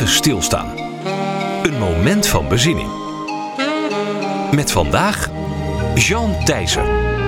even stilstaan. Een moment van bezinning. Met vandaag Jean Thijssen.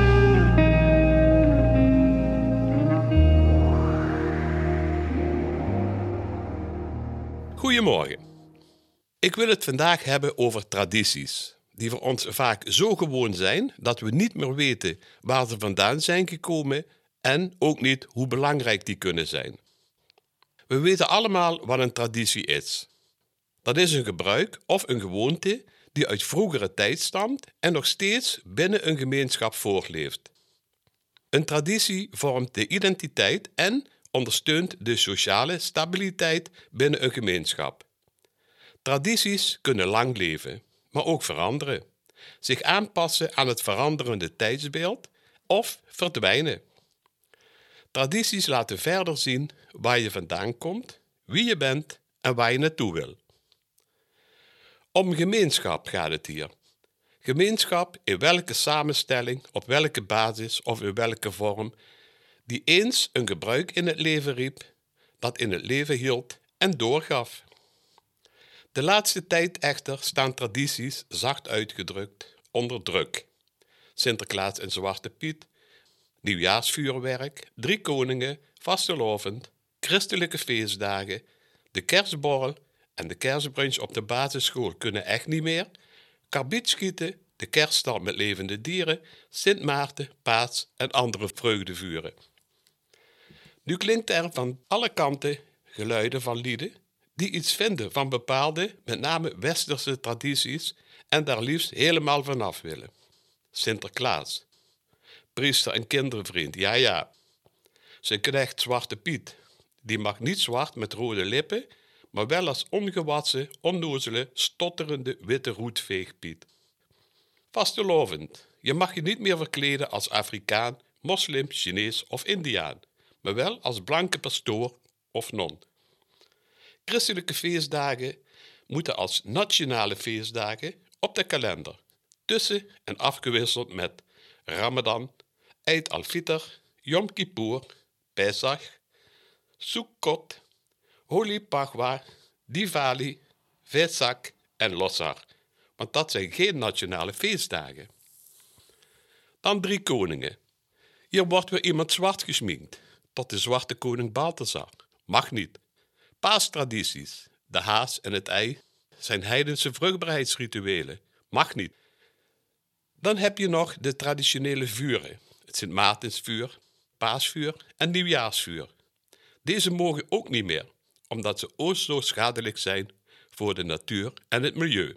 Goedemorgen. Ik wil het vandaag hebben over tradities, die voor ons vaak zo gewoon zijn dat we niet meer weten waar ze vandaan zijn gekomen en ook niet hoe belangrijk die kunnen zijn. We weten allemaal wat een traditie is. Dat is een gebruik of een gewoonte die uit vroegere tijd stamt en nog steeds binnen een gemeenschap voortleeft. Een traditie vormt de identiteit en ondersteunt de sociale stabiliteit binnen een gemeenschap. Tradities kunnen lang leven, maar ook veranderen, zich aanpassen aan het veranderende tijdsbeeld of verdwijnen. Tradities laten verder zien waar je vandaan komt, wie je bent en waar je naartoe wil. Om gemeenschap gaat het hier. Gemeenschap in welke samenstelling, op welke basis of in welke vorm, die eens een gebruik in het leven riep, dat in het leven hield en doorgaf. De laatste tijd echter staan tradities, zacht uitgedrukt, onder druk. Sinterklaas en Zwarte Piet, nieuwjaarsvuurwerk, Drie Koningen, vastelovend, christelijke feestdagen, de kerstborrel en de kerstbrunch op de basisschool kunnen echt niet meer, karbietschieten, de kerststal met levende dieren, Sint Maarten, Paas en andere vreugdevuren. Nu klinkt er van alle kanten geluiden van lieden die iets vinden van bepaalde, met name westerse tradities en daar liefst helemaal vanaf willen. Sinterklaas, priester en kindervriend, ja. Zijn knecht Zwarte Piet, die mag niet zwart met rode lippen, maar wel als ongewassen, onnozele, stotterende witte roetveegpiet. Vastelovend, je mag je niet meer verkleden als Afrikaan, moslim, Chinees of Indiaan, maar wel als blanke pastoor of non. Christelijke feestdagen moeten als nationale feestdagen op de kalender, tussen en afgewisseld met Ramadan, Eid al-Fitr, Yom Kippur, Pesach, Sukkot, Holi Pagwa, Diwali, Vesak en Lossar, want dat zijn geen nationale feestdagen. Dan Drie Koningen. Hier wordt weer iemand zwart geschminkt, tot de zwarte koning Balthasar. Mag niet. Paastradities, de haas en het ei, zijn heidense vruchtbaarheidsrituelen. Mag niet. Dan heb je nog de traditionele vuren, het Sint Maartensvuur, Paasvuur en Nieuwjaarsvuur. Deze mogen ook niet meer, omdat ze zo schadelijk zijn voor de natuur en het milieu.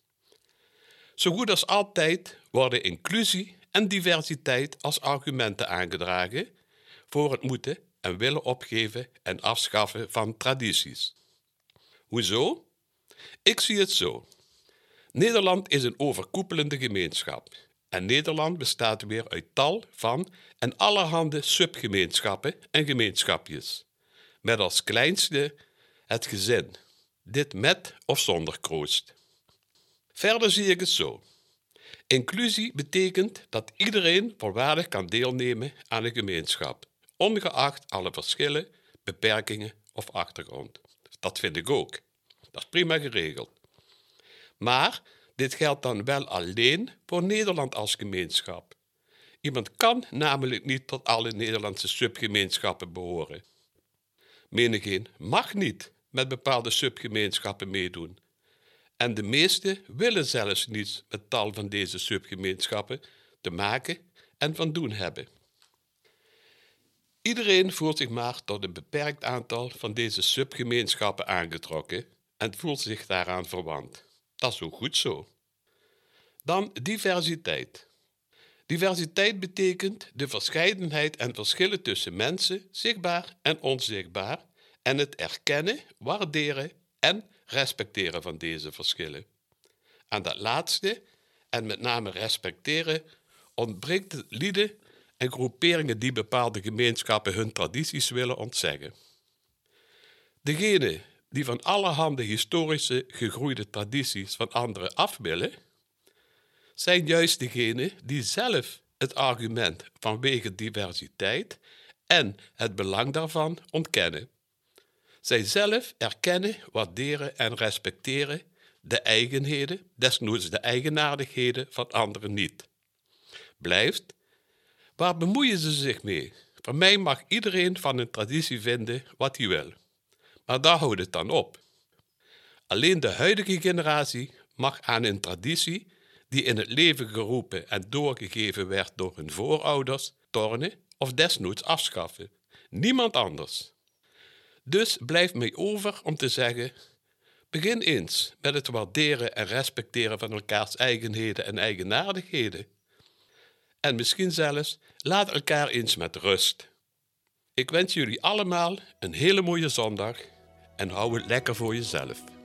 Zo goed als altijd worden inclusie en diversiteit als argumenten aangedragen voor het moeten en willen opgeven en afschaffen van tradities. Hoezo? Ik zie het zo. Nederland is een overkoepelende gemeenschap en Nederland bestaat weer uit tal van en allerhande subgemeenschappen en gemeenschapjes, met als kleinste het gezin, dit met of zonder kroost. Verder zie ik het zo. Inclusie betekent dat iedereen volwaardig kan deelnemen aan een gemeenschap, ongeacht alle verschillen, beperkingen of achtergrond. Dat vind ik ook. Dat is prima geregeld. Maar dit geldt dan wel alleen voor Nederland als gemeenschap. Iemand kan namelijk niet tot alle Nederlandse subgemeenschappen behoren. Menigeen mag niet met bepaalde subgemeenschappen meedoen. En de meesten willen zelfs niets met tal van deze subgemeenschappen te maken en van doen hebben. Iedereen voelt zich maar tot een beperkt aantal van deze subgemeenschappen aangetrokken en voelt zich daaraan verwant. Dat is ook goed zo. Dan diversiteit. Diversiteit betekent de verscheidenheid en verschillen tussen mensen, zichtbaar en onzichtbaar, en het erkennen, waarderen en respecteren van deze verschillen. Aan dat laatste, en met name respecteren, ontbreekt het lieden en groeperingen die bepaalde gemeenschappen hun tradities willen ontzeggen. Degenen die van allerhande historische gegroeide tradities van anderen af willen, zijn juist degenen die zelf het argument vanwege diversiteit en het belang daarvan ontkennen. Zij zelf erkennen, waarderen en respecteren de eigenheden, desnoods de eigenaardigheden van anderen niet. Blijft, waar bemoeien ze zich mee? Van mij mag iedereen van een traditie vinden wat hij wil. Maar daar houdt het dan op. Alleen de huidige generatie mag aan een traditie die in het leven geroepen en doorgegeven werd door hun voorouders, tornen of desnoods afschaffen. Niemand anders. Dus blijft mij over om te zeggen, begin eens met het waarderen en respecteren van elkaars eigenheden en eigenaardigheden. En misschien zelfs, laat elkaar eens met rust. Ik wens jullie allemaal een hele mooie zondag en hou het lekker voor jezelf.